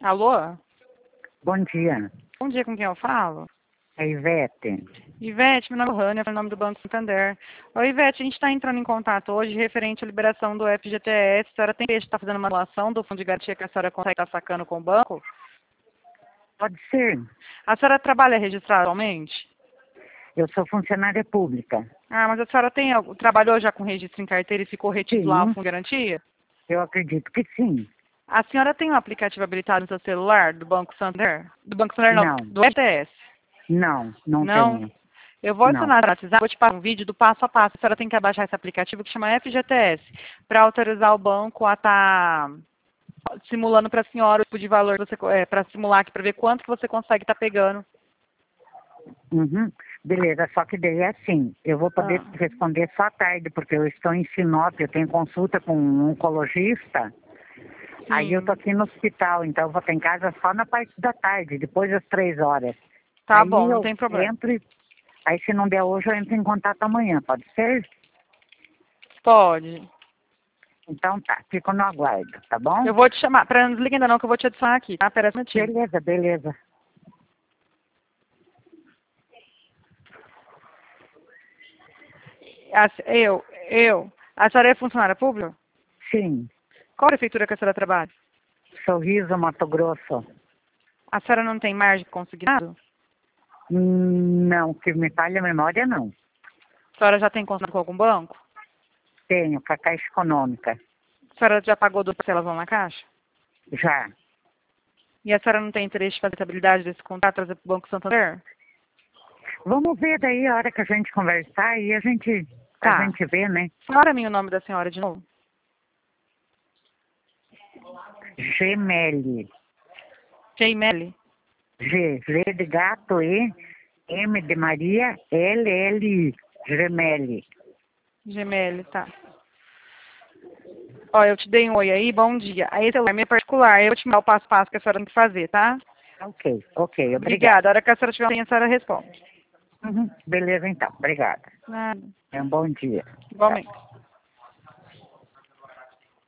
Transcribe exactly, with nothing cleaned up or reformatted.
Alô? Bom dia. Bom dia, com quem eu falo? É Ivete. Ivete, meu nome é Rania, meu nome do Banco Santander. Oi, Ivete, a gente está entrando em contato hoje referente à liberação do F G T S. A senhora tem que estar fazendo uma doação do fundo de garantia que a senhora consegue estar sacando com o banco? Pode ser. A senhora trabalha registrada atualmente? Eu sou funcionária pública. Ah, mas a senhora tem, algo- trabalhou já com registro em carteira e ficou retido lá o Sim, fundo de garantia? eu acredito que sim. A senhora tem um aplicativo habilitado no seu celular do Banco Santander? Do Banco Santander não, Não, do F G T S. não, não Não? tenho. Eu vou Não. adicionar no WhatsApp, vou te passar um vídeo do passo a passo. A senhora tem que baixar esse aplicativo que chama F G T S, para autorizar o banco a estar simulando para a senhora o tipo de valor, é, para simular aqui, para ver quanto que você consegue estar pegando. Uhum. Beleza, só que daí é assim, eu vou poder Ah. responder só à tarde, porque eu estou em Sinop, eu tenho consulta com um oncologista, aí eu tô Sim. aqui no hospital, então eu vou estar em casa só na parte da tarde, depois das três horas. Tá Aí bom, não eu tem problema. entro, e- aí se não der hoje eu entro em contato amanhã, pode ser? Pode. Então tá, fico no aguardo, tá bom? Eu vou te chamar, para não desliga ainda não, que eu vou te adicionar aqui, tá? Pera um minutinho. Beleza, beleza. A- Eu, eu. A senhora é funcionária pública? Sim, Qual prefeitura que a senhora trabalha? Sorriso, Mato Grosso. A senhora não tem margem consignado? Hum, Não, que me falha a memória, não. A senhora já tem contato com algum banco? Tenho, com a Caixa Econômica. A senhora já pagou duas parcelas lá na Caixa? Já. E a senhora não tem interesse de fazer a estabilidade desse contrato, trazer para o Banco Santander? Vamos ver daí a hora que a gente conversar e a gente, a Tá. gente vê, né? Fala mim o nome da senhora de novo. Gemelli. J-Melly. G, G de gato, E, M de Maria, L, L, I. Gemelli. Gmail, tá. Ó, eu te dei um oi aí, bom dia. Aí esse é meu particular, eu vou te mandar o passo a passo que a senhora tem que fazer, tá? Ok, ok, Obrigada. A obrigada. hora que a senhora tiver uma senha, a senhora responde. Uhum, beleza então, obrigada. Nada. É um bom dia. Tchau. Igualmente.